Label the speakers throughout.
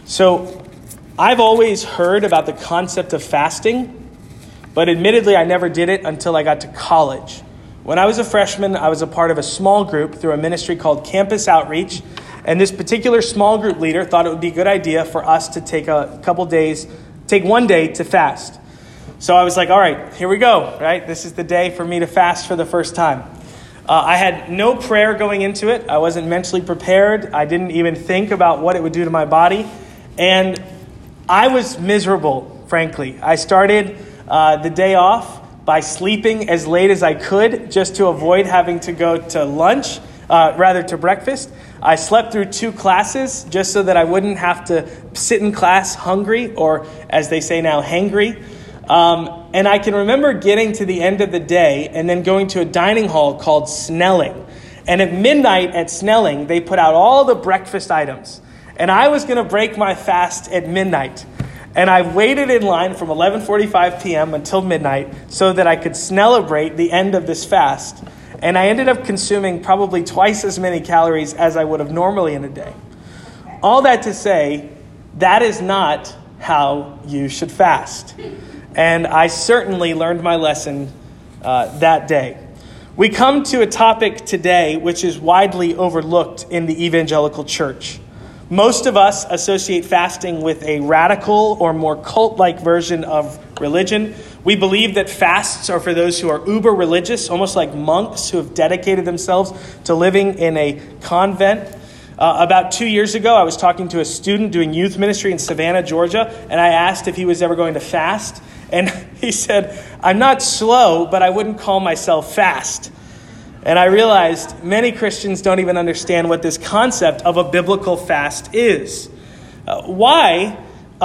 Speaker 1: So I've always heard about the concept of fasting, but admittedly, I never did it until I got to college. When I was a freshman, I was a part of a small group through a ministry called Campus Outreach, and this particular small group leader thought it would be a good idea for us to take one day to fast. So I was like, all right, here we go, right? This is the day for me to fast for the first time. I had no prayer going into it. I wasn't mentally prepared. I didn't even think about what it would do to my body. And I was miserable, frankly. I started the day off by sleeping as late as I could just to avoid having to go to breakfast. I slept through 2 classes just so that I wouldn't have to sit in class hungry, or as they say now, hangry. And I can remember getting to the end of the day and then going to a dining hall called Snelling. And at midnight at Snelling, they put out all the breakfast items. And I was going to break my fast at midnight. And I waited in line from 11:45 p.m. until midnight so that I could celebrate the end of this fast. And I ended up consuming probably twice as many calories as I would have normally in a day. All that to say, that is not how you should fast. And I certainly learned my lesson that day. We come to a topic today which is widely overlooked in the evangelical church. Most of us associate fasting with a radical or more cult-like version of religion. We believe that fasts are for those who are uber religious, almost like monks who have dedicated themselves to living in a convent. About 2 years ago, I was talking to a student doing youth ministry in Savannah, Georgia, and I asked if he was ever going to fast. And he said, "I'm not slow, but I wouldn't call myself fast." And I realized many Christians don't even understand what this concept of a biblical fast is. Why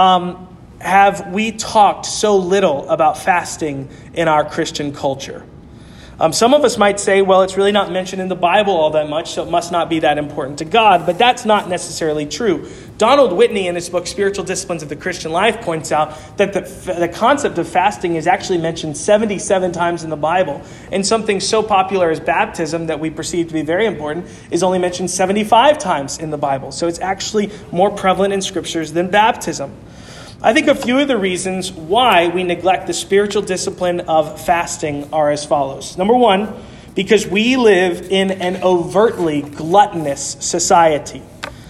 Speaker 1: have we talked so little about fasting in our Christian culture? Some of us might say, well, it's really not mentioned in the Bible all that much, so it must not be that important to God. But that's not necessarily true. Donald Whitney, in his book, Spiritual Disciplines of the Christian Life, points out that the concept of fasting is actually mentioned 77 times in the Bible. And something so popular as baptism that we perceive to be very important is only mentioned 75 times in the Bible. So it's actually more prevalent in scriptures than baptism. I think a few of the reasons why we neglect the spiritual discipline of fasting are as follows. Number one, because we live in an overtly gluttonous society.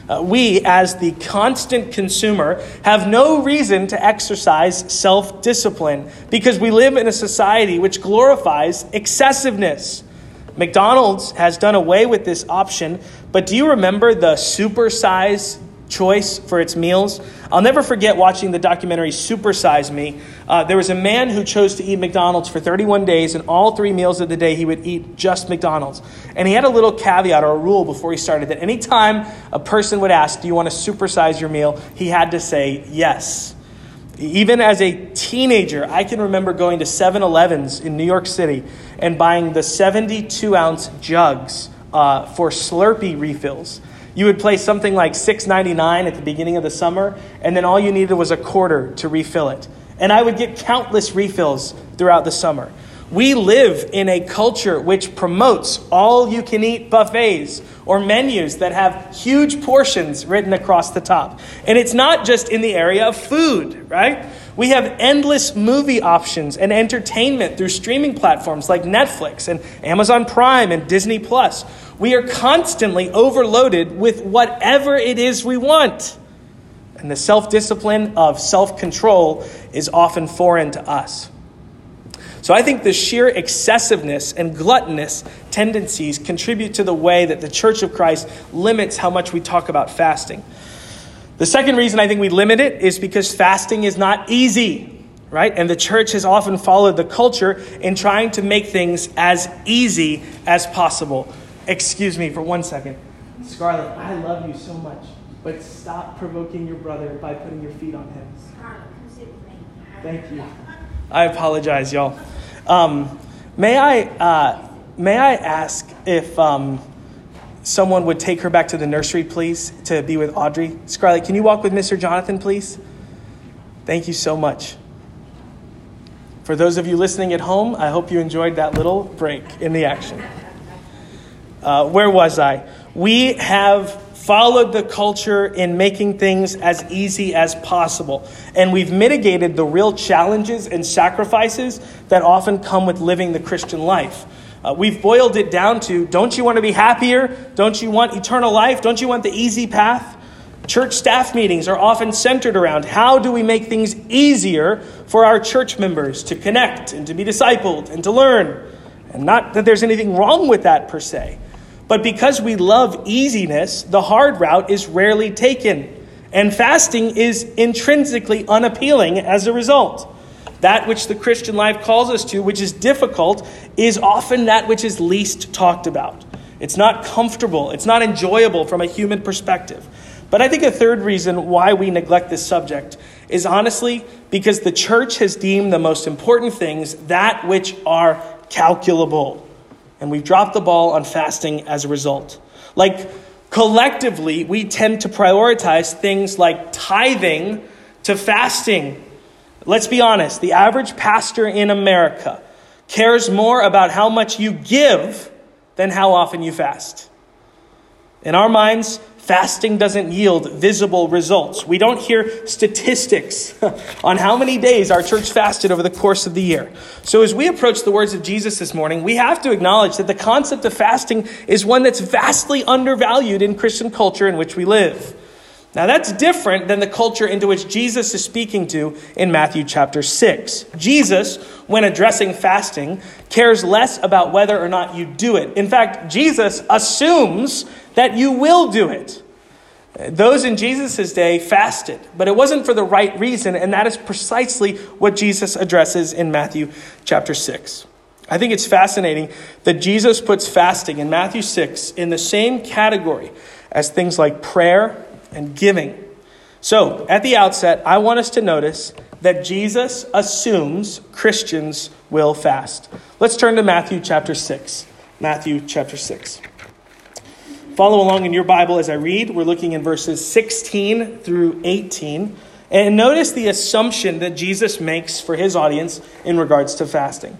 Speaker 1: We, as the constant consumer, have no reason to exercise self-discipline because we live in a society which glorifies excessiveness. McDonald's has done away with this option, but do you remember the supersize choice for its meals? I'll never forget watching the documentary Super Size Me. There was a man who chose to eat McDonald's for 31 days, and all 3 meals of the day he would eat just McDonald's. And he had a little caveat or a rule before he started that anytime a person would ask, "Do you want to supersize your meal?" he had to say yes. Even as a teenager, I can remember going to 7-Elevens in New York City and buying the 72-ounce jugs for Slurpee refills. You would pay something like $6.99 at the beginning of the summer, and then all you needed was a quarter to refill it. And I would get countless refills throughout the summer. We live in a culture which promotes all-you-can-eat buffets or menus that have huge portions written across the top. And it's not just in the area of food, right? We have endless movie options and entertainment through streaming platforms like Netflix and Amazon Prime and Disney Plus. We are constantly overloaded with whatever it is we want. And the self-discipline of self-control is often foreign to us. So I think the sheer excessiveness and gluttonous tendencies contribute to the way that the Church of Christ limits how much we talk about fasting. The second reason I think we limit it is because fasting is not easy, right? And the church has often followed the culture in trying to make things as easy as possible. Excuse me for 1 second. Scarlett, I love you so much, but stop provoking your brother by putting your feet on him.
Speaker 2: Scarlett, come sit with me.
Speaker 1: Thank you. I apologize, y'all. May I ask if someone would take her back to the nursery, please, to be with Audrey? Scarlett, can you walk with Mr. Jonathan, please? Thank you so much. For those of you listening at home, I hope you enjoyed that little break in the action. Where was I? We have followed the culture in making things as easy as possible. And we've mitigated the real challenges and sacrifices that often come with living the Christian life. We've boiled it down to, don't you want to be happier? Don't you want eternal life? Don't you want the easy path? Church staff meetings are often centered around how do we make things easier for our church members to connect and to be discipled and to learn. And not that there's anything wrong with that per se. But because we love easiness, the hard route is rarely taken. And fasting is intrinsically unappealing as a result. That which the Christian life calls us to, which is difficult, is often that which is least talked about. It's not comfortable. It's not enjoyable from a human perspective. But I think a third reason why we neglect this subject is honestly because the church has deemed the most important things that which are calculable. And we've dropped the ball on fasting as a result. Like collectively, we tend to prioritize things like tithing to fasting. Let's be honest, the average pastor in America cares more about how much you give than how often you fast. In our minds, fasting doesn't yield visible results. We don't hear statistics on how many days our church fasted over the course of the year. So as we approach the words of Jesus this morning, we have to acknowledge that the concept of fasting is one that's vastly undervalued in Christian culture in which we live. Now that's different than the culture into which Jesus is speaking to in Matthew chapter 6. Jesus, when addressing fasting, cares less about whether or not you do it. In fact, Jesus assumes that you will do it. Those in Jesus' day fasted, but it wasn't for the right reason, and that is precisely what Jesus addresses in Matthew chapter 6. I think it's fascinating that Jesus puts fasting in Matthew 6 in the same category as things like prayer and giving. So, at the outset, I want us to notice that Jesus assumes Christians will fast. Let's turn to Matthew chapter 6. Matthew chapter 6. Follow along in your Bible as I read. We're looking in verses 16 through 18. And notice the assumption that Jesus makes for his audience in regards to fasting.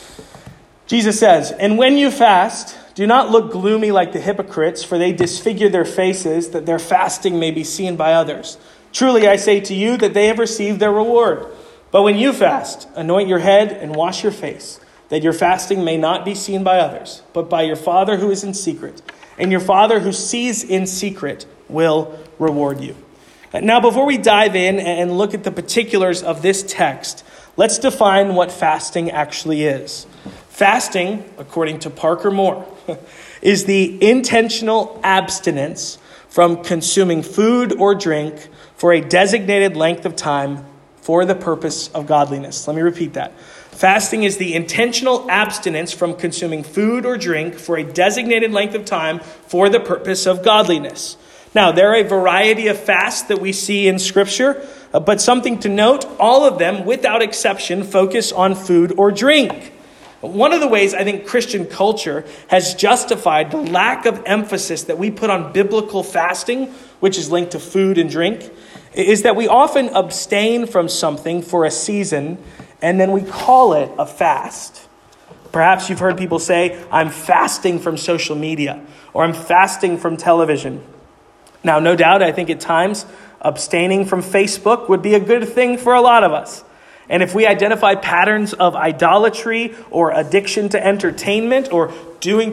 Speaker 1: Jesus says, "And when you fast, do not look gloomy like the hypocrites, for they disfigure their faces, that their fasting may be seen by others. Truly I say to you that they have received their reward. But when you fast, anoint your head and wash your face, that your fasting may not be seen by others, but by your Father who is in secret. And your Father who sees in secret will reward you." Now, before we dive in and look at the particulars of this text, let's define what fasting actually is. Fasting, according to Parker Moore, is the intentional abstinence from consuming food or drink for a designated length of time for the purpose of godliness. Let me repeat that. Fasting is the intentional abstinence from consuming food or drink for a designated length of time for the purpose of godliness. Now, there are a variety of fasts that we see in Scripture, but something to note, all of them, without exception, focus on food or drink. One of the ways I think Christian culture has justified the lack of emphasis that we put on biblical fasting, which is linked to food and drink, is that we often abstain from something for a season and then we call it a fast. Perhaps you've heard people say, "I'm fasting from social media," or "I'm fasting from television." Now, no doubt, I think at times abstaining from Facebook would be a good thing for a lot of us. And if we identify patterns of idolatry or addiction to entertainment or spending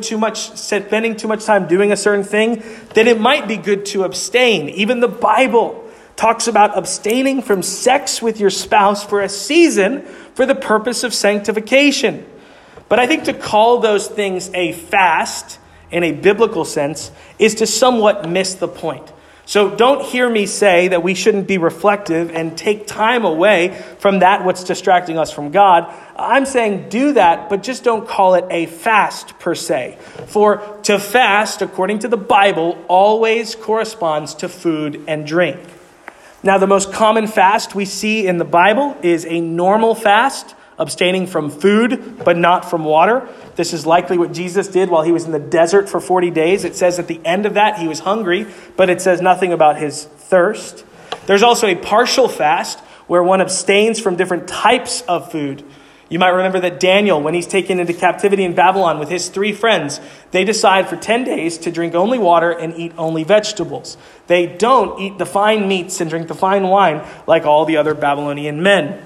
Speaker 1: too much time doing a certain thing, then it might be good to abstain. Even the Bible talks about abstaining from sex with your spouse for a season for the purpose of sanctification. But I think to call those things a fast in a biblical sense is to somewhat miss the point. So don't hear me say that we shouldn't be reflective and take time away from that what's distracting us from God. I'm saying do that, but just don't call it a fast per se. For to fast, according to the Bible, always corresponds to food and drink. Now, the most common fast we see in the Bible is a normal fast, abstaining from food, but not from water. This is likely what Jesus did while he was in the desert for 40 days. It says at the end of that, he was hungry, but it says nothing about his thirst. There's also a partial fast where one abstains from different types of food. You might remember that Daniel, when he's taken into captivity in Babylon with his 3 friends, they decide for 10 days to drink only water and eat only vegetables. They don't eat the fine meats and drink the fine wine like all the other Babylonian men.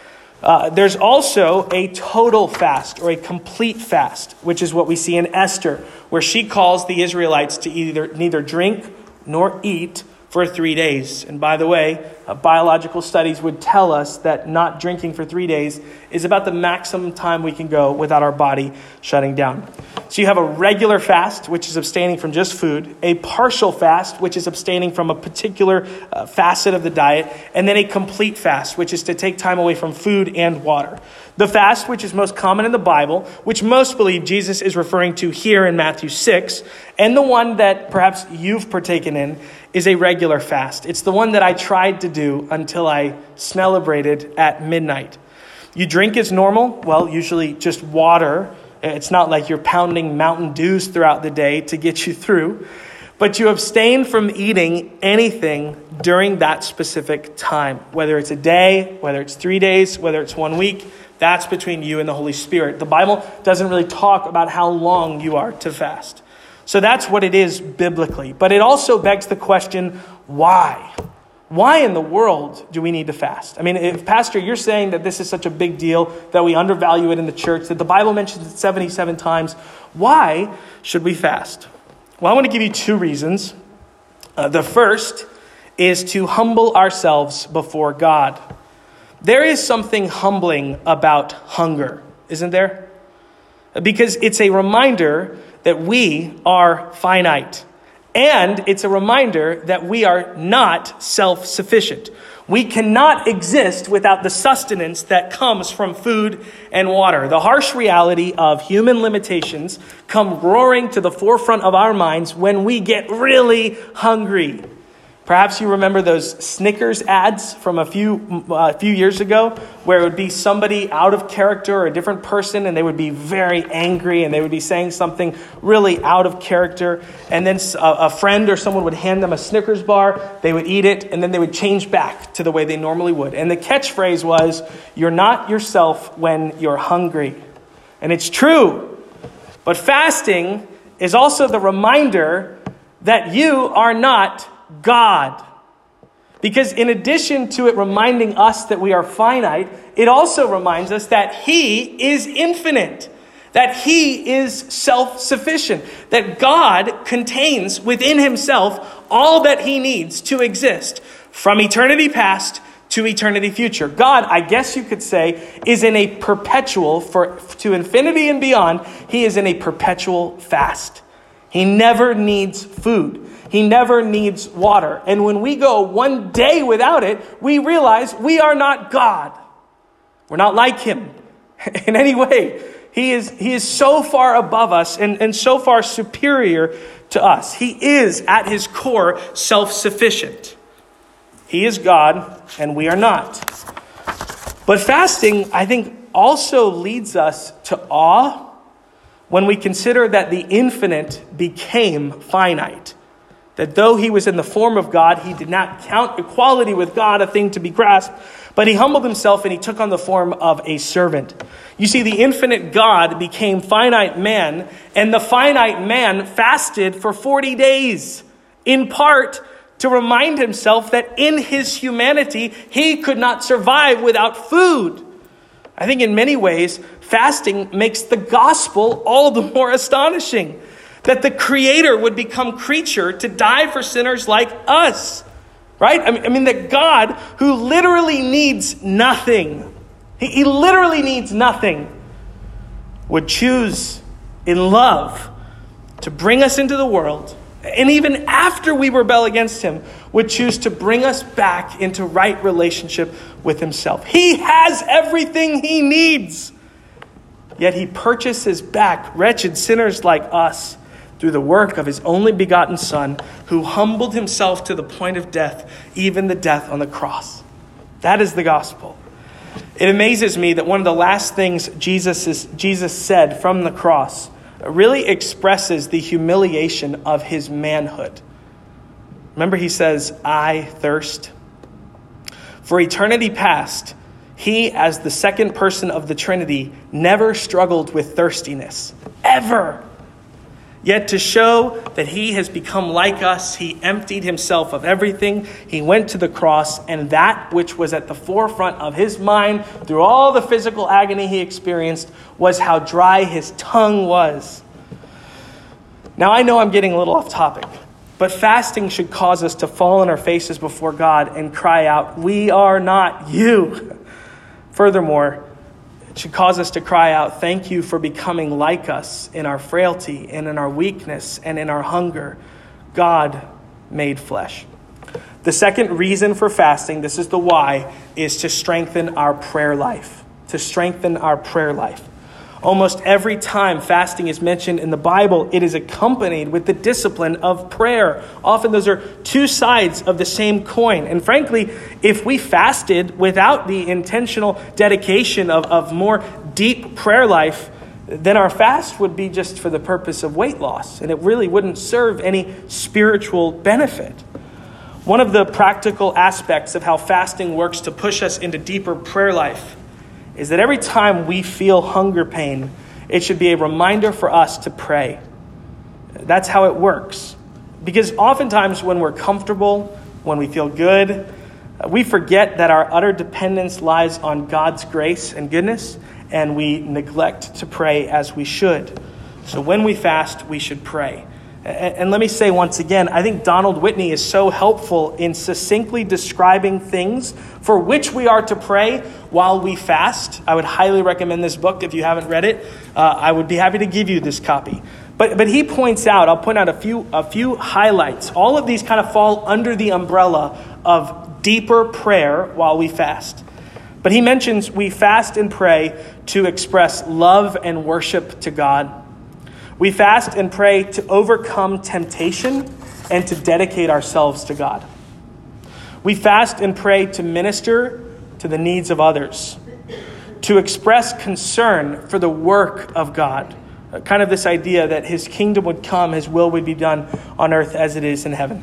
Speaker 1: There's also a total fast or a complete fast, which is what we see in Esther, where she calls the Israelites to neither drink nor eat for 3 days. And by the way, biological studies would tell us that not drinking for 3 days is about the maximum time we can go without our body shutting down. So you have a regular fast, which is abstaining from just food, a partial fast, which is abstaining from a particular facet of the diet, and then a complete fast, which is to take time away from food and water. The fast, which is most common in the Bible, which most believe Jesus is referring to here in Matthew 6, and the one that perhaps you've partaken in, is a regular fast. It's the one that I tried to do until I celebrated at midnight. You drink as normal, well, usually just water. It's not like you're pounding Mountain Dews throughout the day to get you through. But you abstain from eating anything during that specific time. Whether it's a day, whether it's 3 days, whether it's 1 week, that's between you and the Holy Spirit. The Bible doesn't really talk about how long you are to fast. So that's what it is biblically. But it also begs the question, why? Why in the world do we need to fast? I mean, if Pastor, you're saying that this is such a big deal, that we undervalue it in the church, that the Bible mentions it 77 times, why should we fast? Well, I want to give you 2 reasons. The first is to humble ourselves before God. There is something humbling about hunger, isn't there? Because it's a reminder that we are finite. And it's a reminder that we are not self-sufficient. We cannot exist without the sustenance that comes from food and water. The harsh reality of human limitations come roaring to the forefront of our minds when we get really hungry. Perhaps you remember those Snickers ads from a few years ago, where it would be somebody out of character or a different person, and they would be very angry, and they would be saying something really out of character. And then a friend or someone would hand them a Snickers bar, they would eat it, and then they would change back to the way they normally would. And the catchphrase was, "You're not yourself when you're hungry." And it's true. But fasting is also the reminder that you are not God. Because in addition to it reminding us that we are finite, it also reminds us that He is infinite, that He is self-sufficient, that God contains within Himself all that He needs to exist from eternity past to eternity future. God, I guess you could say, is in a perpetual, to infinity and beyond, He is in a perpetual fast. He never needs food. He never needs water. And when we go 1 day without it, we realize we are not God. We're not like Him in any way. He is so far above us and so far superior to us. He is, at His core, self-sufficient. He is God, and we are not. But fasting, I think, also leads us to awe when we consider that the infinite became finite. That though He was in the form of God, He did not count equality with God a thing to be grasped, but He humbled Himself and He took on the form of a servant. You see, the infinite God became finite man, and the finite man fasted for 40 days, in part to remind himself that in His humanity, He could not survive without food. I think in many ways, fasting makes the gospel all the more astonishing. That the Creator would become creature to die for sinners like us, right? I mean that God, who literally needs nothing, He literally needs nothing, would choose in love to bring us into the world, and even after we rebel against Him, would choose to bring us back into right relationship with Himself. He has everything He needs, yet He purchases back wretched sinners like us through the work of His only begotten Son, who humbled Himself to the point of death, even the death on the cross. That is the gospel. It amazes me that one of the last things Jesus said from the cross really expresses the humiliation of His manhood. Remember, He says, "I thirst." For eternity past, he, as the second person of the Trinity, never struggled with thirstiness, ever. Yet to show that he has become like us, he emptied himself of everything. He went to the cross, and that which was at the forefront of his mind through all the physical agony he experienced was how dry his tongue was. Now, I know I'm getting a little off topic, but fasting should cause us to fall on our faces before God and cry out, "We are not you." Furthermore, it should cause us to cry out, "Thank you for becoming like us in our frailty and in our weakness and in our hunger. God made flesh." The second reason for fasting, this is the why, is to strengthen our prayer life. To strengthen our prayer life. Almost every time fasting is mentioned in the Bible, it is accompanied with the discipline of prayer. Often those are two sides of the same coin. And frankly, if we fasted without the intentional dedication of more deep prayer life, then our fast would be just for the purpose of weight loss, and it really wouldn't serve any spiritual benefit. One of the practical aspects of how fasting works to push us into deeper prayer life is that every time we feel hunger pain, it should be a reminder for us to pray. That's how it works. Because oftentimes when we're comfortable, when we feel good, we forget that our utter dependence lies on God's grace and goodness, and we neglect to pray as we should. So when we fast, we should pray. And let me say once again, I think Donald Whitney is so helpful in succinctly describing things for which we are to pray while we fast. I would highly recommend this book if you haven't read it. I would be happy to give you this copy. But he points out, I'll point out a few highlights. All of these kind of fall under the umbrella of deeper prayer while we fast. But he mentions we fast and pray to express love and worship to God. We fast and pray to overcome temptation and to dedicate ourselves to God. We fast and pray to minister to the needs of others, to express concern for the work of God. Kind of this idea that his kingdom would come, his will would be done on earth as it is in heaven.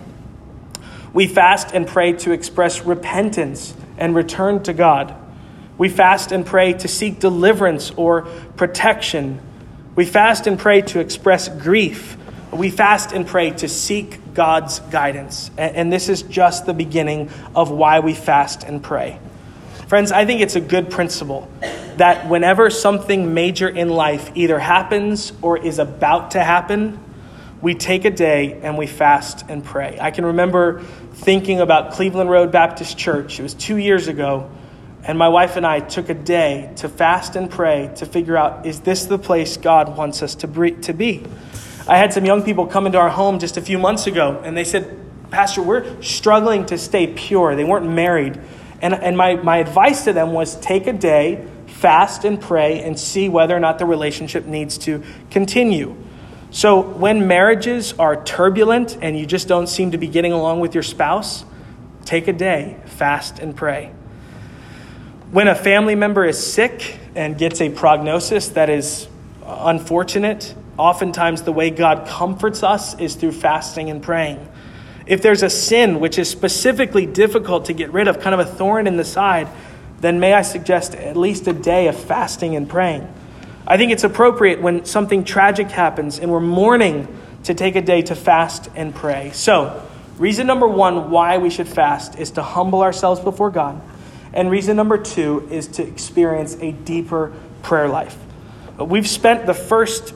Speaker 1: We fast and pray to express repentance and return to God. We fast and pray to seek deliverance or protection. We fast and pray to express grief. We fast and pray to seek God's guidance. And this is just the beginning of why we fast and pray. Friends, I think it's a good principle that whenever something major in life either happens or is about to happen, we take a day and we fast and pray. I can remember thinking about Cleveland Road Baptist Church. It was 2 years ago. And my wife and I took a day to fast and pray to figure out, is this the place God wants us to be? I had some young people come into our home just a few months ago, and they said, "Pastor, we're struggling to stay pure." They weren't married. And my advice to them was take a day, fast and pray, and see whether or not the relationship needs to continue. So when marriages are turbulent and you just don't seem to be getting along with your spouse, take a day, fast and pray. When a family member is sick and gets a prognosis that is unfortunate, oftentimes the way God comforts us is through fasting and praying. If there's a sin which is specifically difficult to get rid of, kind of a thorn in the side, then may I suggest at least a day of fasting and praying. I think it's appropriate when something tragic happens and we're mourning to take a day to fast and pray. So, reason number one why we should fast is to humble ourselves before God. And reason number two is to experience a deeper prayer life. We've spent the first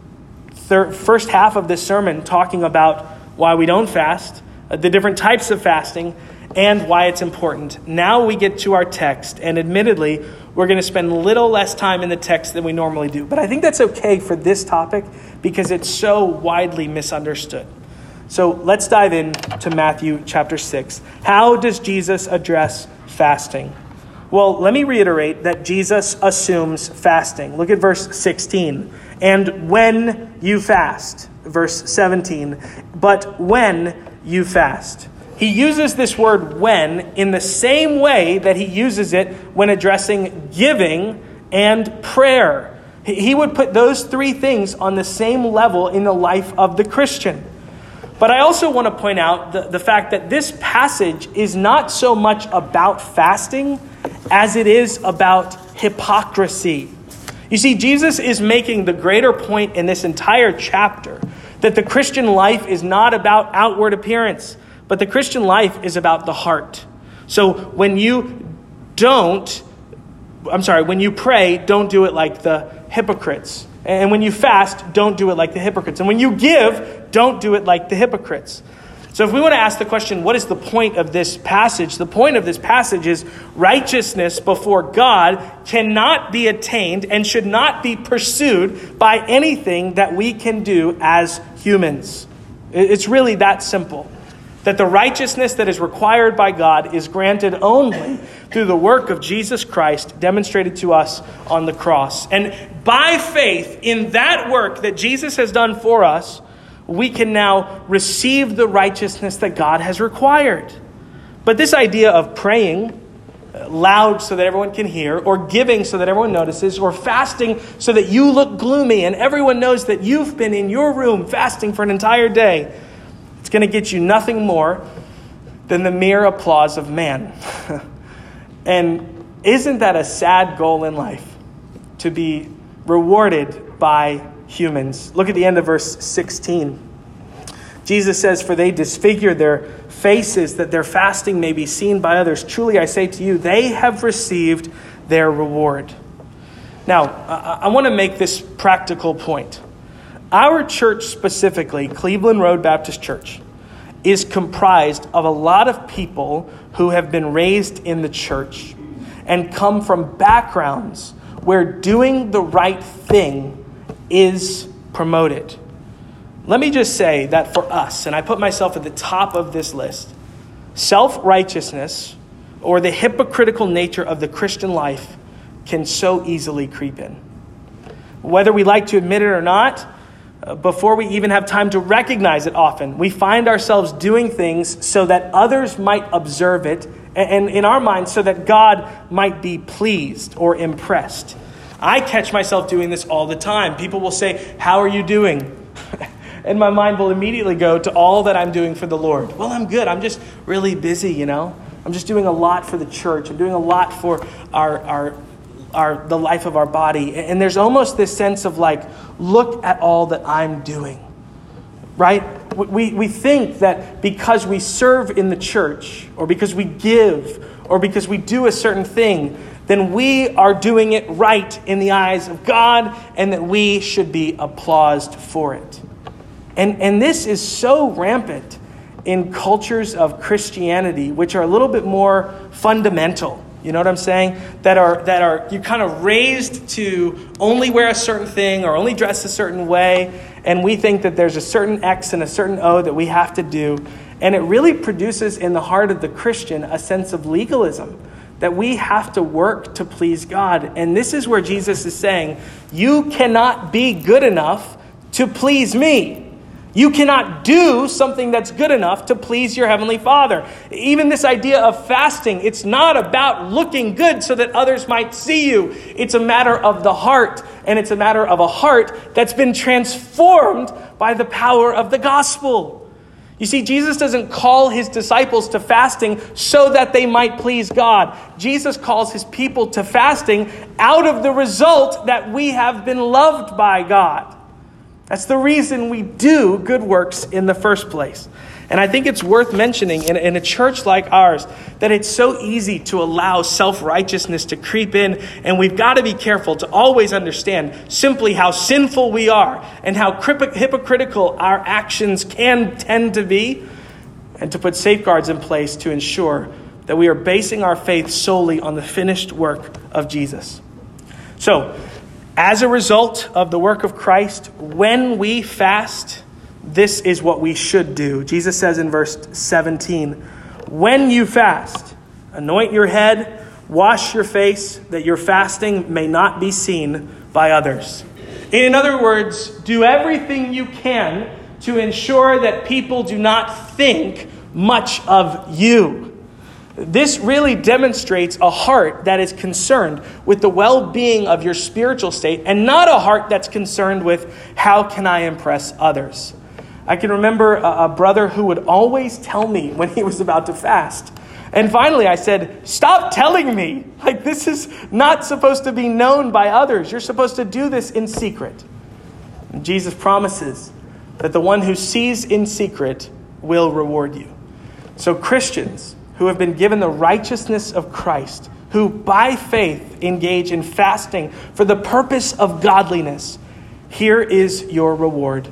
Speaker 1: half of this sermon talking about why we don't fast, the different types of fasting, and why it's important. Now we get to our text, and admittedly, we're going to spend a little less time in the text than we normally do. But I think that's okay for this topic because it's so widely misunderstood. So let's dive into Matthew chapter 6. How does Jesus address fasting? Well, let me reiterate that Jesus assumes fasting. Look at verse 16. And when you fast, verse 17, but when you fast. He uses this word when in the same way that he uses it when addressing giving and prayer. He would put those three things on the same level in the life of the Christian. But I also want to point out the fact that this passage is not so much about fasting as it is about hypocrisy. You see, Jesus is making the greater point in this entire chapter that the Christian life is not about outward appearance, but the Christian life is about the heart. So when you pray, don't do it like the hypocrites. And when you fast, don't do it like the hypocrites. And when you give, don't do it like the hypocrites. So if we want to ask the question, what is the point of this passage? The point of this passage is righteousness before God cannot be attained and should not be pursued by anything that we can do as humans. It's really that simple. That the righteousness that is required by God is granted only through the work of Jesus Christ demonstrated to us on the cross. And by faith in that work that Jesus has done for us, we can now receive the righteousness that God has required. But this idea of praying loud so that everyone can hear, or giving so that everyone notices, or fasting so that you look gloomy and everyone knows that you've been in your room fasting for an entire day, it's going to get you nothing more than the mere applause of man. And isn't that a sad goal in life? To be rewarded by humans. Look at the end of verse 16. Jesus says, "For they disfigure their faces, that their fasting may be seen by others. Truly I say to you, they have received their reward." Now, I want to make this practical point. Our church specifically, Cleveland Road Baptist Church, is comprised of a lot of people who have been raised in the church and come from backgrounds where doing the right thing is promoted. Let me just say that for us, and I put myself at the top of this list, self-righteousness or the hypocritical nature of the Christian life can so easily creep in. Whether we like to admit it or not, before we even have time to recognize it often, we find ourselves doing things so that others might observe it, and in our minds, so that God might be pleased or impressed. I catch myself doing this all the time. People will say, "How are you doing?" And my mind will immediately go to all that I'm doing for the Lord. Well, I'm good. I'm just really busy, I'm just doing a lot for the church. I'm doing a lot for the life of our body. And there's almost this sense of like, look at all that I'm doing, right? We think that because we serve in the church, or because we give, or because we do a certain thing, then we are doing it right in the eyes of God, and that we should be applauded for it. And this is so rampant in cultures of Christianity, which are a little bit more fundamental. You know what I'm saying? That are you're kind of raised to only wear a certain thing or only dress a certain way. And we think that there's a certain X and a certain O that we have to do. And it really produces in the heart of the Christian a sense of legalism, that we have to work to please God. And this is where Jesus is saying, you cannot be good enough to please me. You cannot do something that's good enough to please your Heavenly Father. Even this idea of fasting, it's not about looking good so that others might see you. It's a matter of the heart, and it's a matter of a heart that's been transformed by the power of the gospel. You see, Jesus doesn't call his disciples to fasting so that they might please God. Jesus calls his people to fasting out of the result that we have been loved by God. That's the reason we do good works in the first place. And I think it's worth mentioning in a church like ours that it's so easy to allow self-righteousness to creep in. And we've got to be careful to always understand simply how sinful we are and how hypocritical our actions can tend to be, and to put safeguards in place to ensure that we are basing our faith solely on the finished work of Jesus. So, as a result of the work of Christ, when we fast, this is what we should do. Jesus says in verse 17, when you fast, anoint your head, wash your face, that your fasting may not be seen by others. In other words, do everything you can to ensure that people do not think much of you. This really demonstrates a heart that is concerned with the well-being of your spiritual state, and not a heart that's concerned with how can I impress others. I can remember a brother who would always tell me when he was about to fast. And finally I said, stop telling me. Like, this is not supposed to be known by others. You're supposed to do this in secret. And Jesus promises that the one who sees in secret will reward you. So Christians who have been given the righteousness of Christ, who by faith engage in fasting for the purpose of godliness, here is your reward.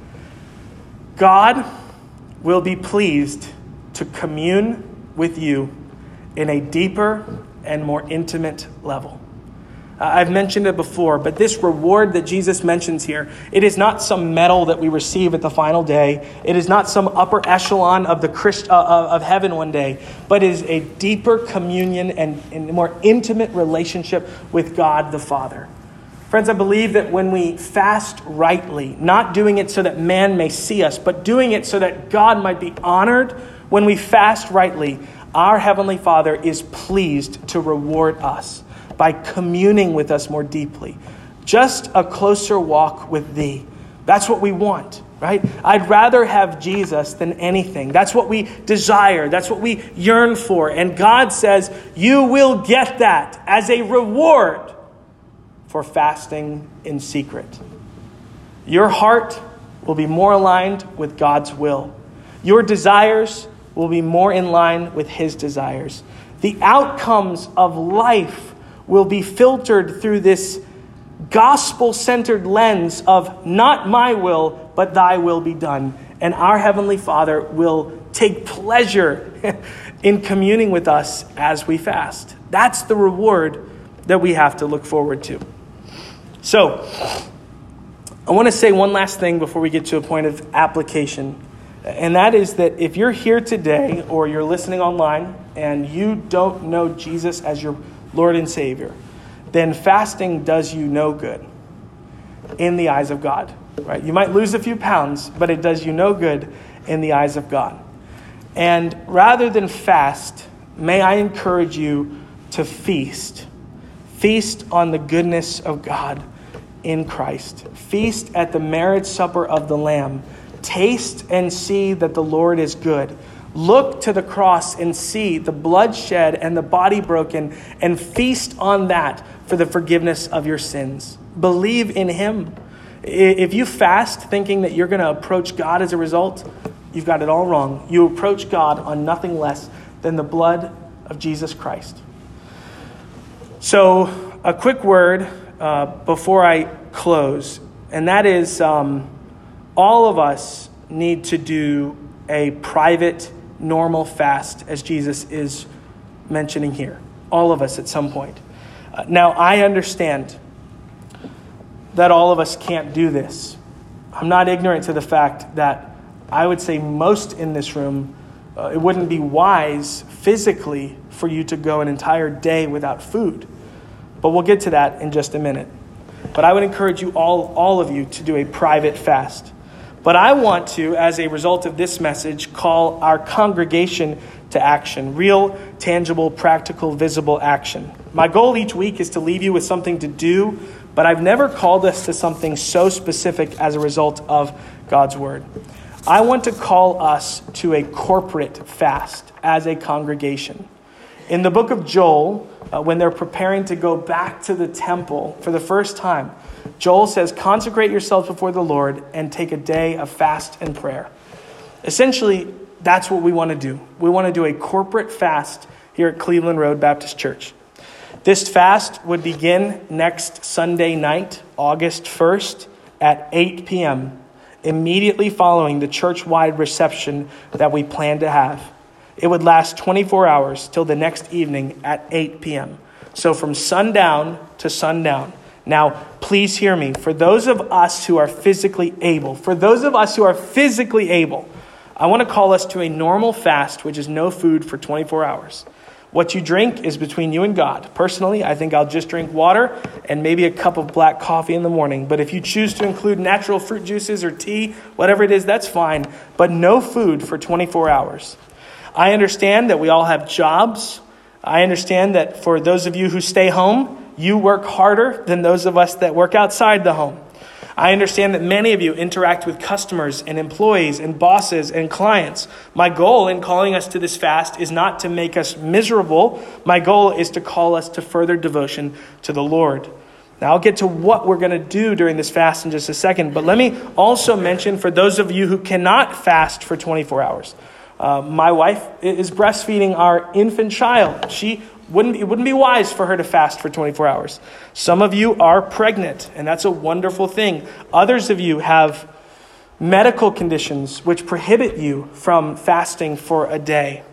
Speaker 1: God will be pleased to commune with you in a deeper and more intimate level. I've mentioned it before, but this reward that Jesus mentions here, it is not some medal that we receive at the final day. It is not some upper echelon of of heaven one day, but it is a deeper communion and a more intimate relationship with God the Father. Friends, I believe that when we fast rightly, not doing it so that man may see us, but doing it so that God might be honored, when we fast rightly, our Heavenly Father is pleased to reward us by communing with us more deeply. Just a closer walk with thee. That's what we want, right? I'd rather have Jesus than anything. That's what we desire. That's what we yearn for. And God says, you will get that as a reward for fasting in secret. Your heart will be more aligned with God's will. Your desires will be more in line with his desires. The outcomes of life will be filtered through this gospel-centered lens of not my will, but thy will be done. And our Heavenly Father will take pleasure in communing with us as we fast. That's the reward that we have to look forward to. So, I want to say one last thing before we get to a point of application. And that is that if you're here today or you're listening online and you don't know Jesus as your Lord and Savior, then fasting does you no good in the eyes of God, right? You might lose a few pounds, but it does you no good in the eyes of God. And rather than fast, may I encourage you to feast. Feast on the goodness of God in Christ. Feast at the marriage supper of the Lamb. Taste and see that the Lord is good. Look to the cross and see the blood shed and the body broken, and feast on that for the forgiveness of your sins. Believe in him. If you fast thinking that you're going to approach God as a result, you've got it all wrong. You approach God on nothing less than the blood of Jesus Christ. So, a quick word before I close, and that is all of us need to do a private, normal fast, as Jesus is mentioning here. All of us at some point. Now, I understand that all of us can't do this. I'm not ignorant to the fact that I would say most in this room, it wouldn't be wise physically for you to go an entire day without food. But we'll get to that in just a minute. But I would encourage you all of you to do a private fast. But I want to, as a result of this message, call our congregation to action. Real, tangible, practical, visible action. My goal each week is to leave you with something to do, but I've never called us to something so specific as a result of God's word. I want to call us to a corporate fast as a congregation. In the book of Joel, when they're preparing to go back to the temple for the first time, Joel says, consecrate yourselves before the Lord and take a day of fast and prayer. Essentially, that's what we want to do. We want to do a corporate fast here at Cleveland Road Baptist Church. This fast would begin next Sunday night, August 1st at 8 p.m., immediately following the church-wide reception that we plan to have. It would last 24 hours till the next evening at 8 p.m. So from sundown to sundown. Now, please hear me. For those of us who are physically able, I want to call us to a normal fast, which is no food for 24 hours. What you drink is between you and God. Personally, I think I'll just drink water and maybe a cup of black coffee in the morning. But if you choose to include natural fruit juices or tea, whatever it is, that's fine. But no food for 24 hours. I understand that we all have jobs. I understand that for those of you who stay home, you work harder than those of us that work outside the home. I understand that many of you interact with customers and employees and bosses and clients. My goal in calling us to this fast is not to make us miserable. My goal is to call us to further devotion to the Lord. Now, I'll get to what we're going to do during this fast in just a second, but let me also mention for those of you who cannot fast for 24 hours, my wife is breastfeeding our infant child. It wouldn't be wise for her to fast for 24 hours. Some of you are pregnant, and that's a wonderful thing. Others of you have medical conditions which prohibit you from fasting for a day.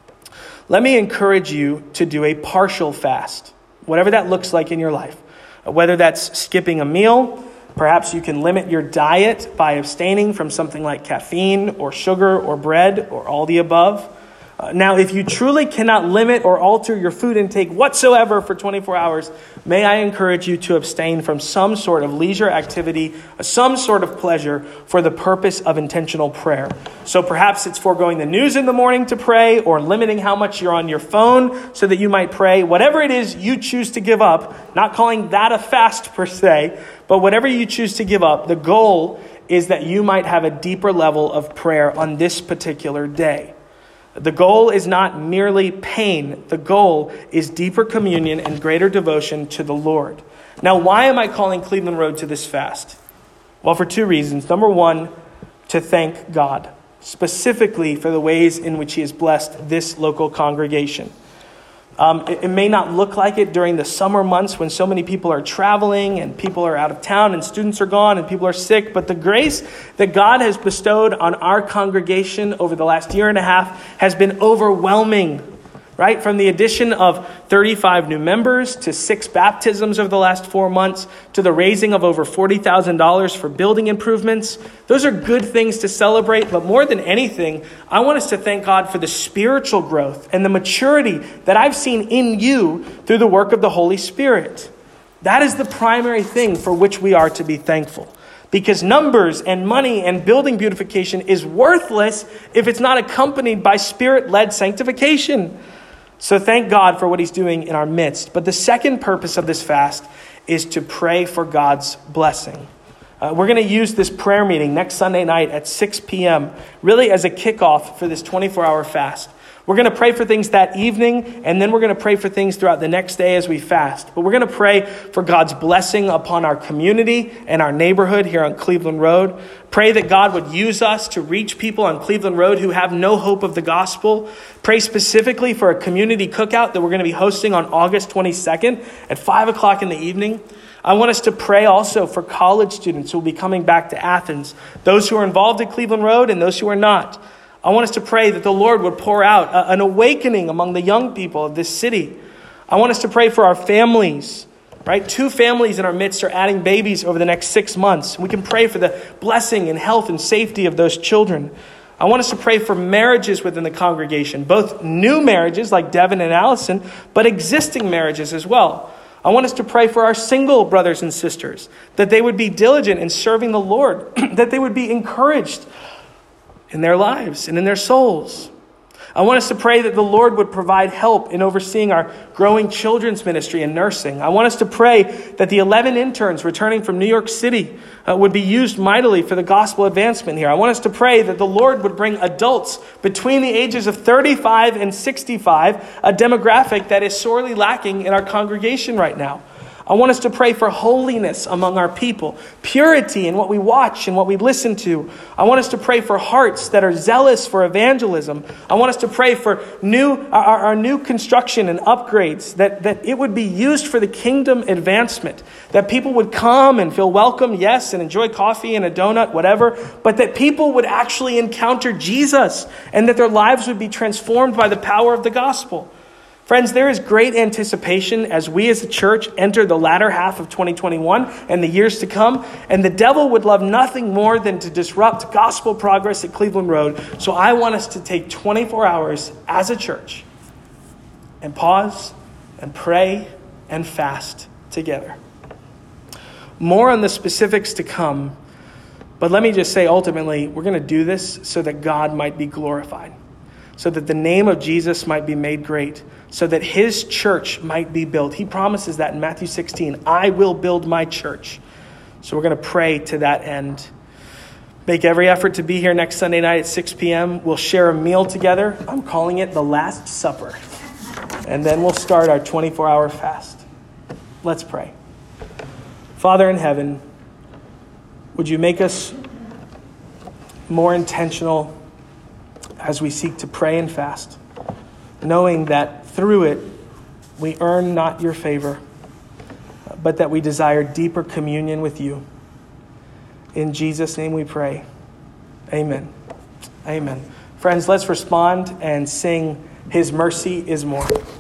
Speaker 1: Let me encourage you to do a partial fast, whatever that looks like in your life. Whether that's skipping a meal, perhaps you can limit your diet by abstaining from something like caffeine or sugar or bread or all the above. Now, if you truly cannot limit or alter your food intake whatsoever for 24 hours, may I encourage you to abstain from some sort of leisure activity, some sort of pleasure for the purpose of intentional prayer. So perhaps it's foregoing the news in the morning to pray or limiting how much you're on your phone so that you might pray. Whatever it is you choose to give up, not calling that a fast per se, but whatever you choose to give up, the goal is that you might have a deeper level of prayer on this particular day. The goal is not merely pain. The goal is deeper communion and greater devotion to the Lord. Now, why am I calling Cleveland Road to this fast? Well, for two reasons. Number one, to thank God, specifically for the ways in which He has blessed this local congregation. It may not look like it during the summer months when so many people are traveling and people are out of town and students are gone and people are sick. But the grace that God has bestowed on our congregation over the last year and a half has been overwhelming, right? From the addition of 35 new members to 6 baptisms over the last 4 months to the raising of over $40,000 for building improvements. Those are good things to celebrate, but more than anything, I want us to thank God for the spiritual growth and the maturity that I've seen in you through the work of the Holy Spirit. That is the primary thing for which we are to be thankful. Because numbers and money and building beautification is worthless if it's not accompanied by Spirit-led sanctification. So thank God for what He's doing in our midst. But the second purpose of this fast is to pray for God's blessing. We're going to use this prayer meeting next Sunday night at 6 p.m. really as a kickoff for this 24-hour fast. We're going to pray for things that evening, and then we're going to pray for things throughout the next day as we fast. But we're going to pray for God's blessing upon our community and our neighborhood here on Cleveland Road. Pray that God would use us to reach people on Cleveland Road who have no hope of the gospel. Pray specifically for a community cookout that we're going to be hosting on August 22nd at 5 o'clock in the evening. I want us to pray also for college students who will be coming back to Athens, those who are involved at Cleveland Road and those who are not. I want us to pray that the Lord would pour out an awakening among the young people of this city. I want us to pray for our families, right? 2 families in our midst are adding babies over the next 6 months. We can pray for the blessing and health and safety of those children. I want us to pray for marriages within the congregation, both new marriages like Devin and Allison, but existing marriages as well. I want us to pray for our single brothers and sisters, that they would be diligent in serving the Lord, that they would be encouraged in their lives and in their souls. I want us to pray that the Lord would provide help in overseeing our growing children's ministry and nursing. I want us to pray that the 11 interns returning from New York City would be used mightily for the gospel advancement here. I want us to pray that the Lord would bring adults between the ages of 35 and 65, a demographic that is sorely lacking in our congregation right now. I want us to pray for holiness among our people, purity in what we watch and what we listen to. I want us to pray for hearts that are zealous for evangelism. I want us to pray for our new construction and upgrades, that it would be used for the kingdom advancement, that people would come and feel welcome, yes, and enjoy coffee and a donut, whatever, but that people would actually encounter Jesus and that their lives would be transformed by the power of the gospel. Friends, there is great anticipation as we as a church enter the latter half of 2021 and the years to come. And the devil would love nothing more than to disrupt gospel progress at Cleveland Road. So I want us to take 24 hours as a church and pause and pray and fast together. More on the specifics to come. But let me just say, ultimately, we're going to do this so that God might be glorified, so that the name of Jesus might be made great, so that His church might be built. He promises that in Matthew 16, I will build my church. So we're going to pray to that end. Make every effort to be here next Sunday night at 6 p.m. We'll share a meal together. I'm calling it the Last Supper. And then we'll start our 24-hour fast. Let's pray. Father in heaven, would you make us more intentional as we seek to pray and fast, knowing that through it we earn not your favor, but that we desire deeper communion with you. In Jesus' name we pray. Amen. Amen. Friends, let's respond and sing His Mercy is More.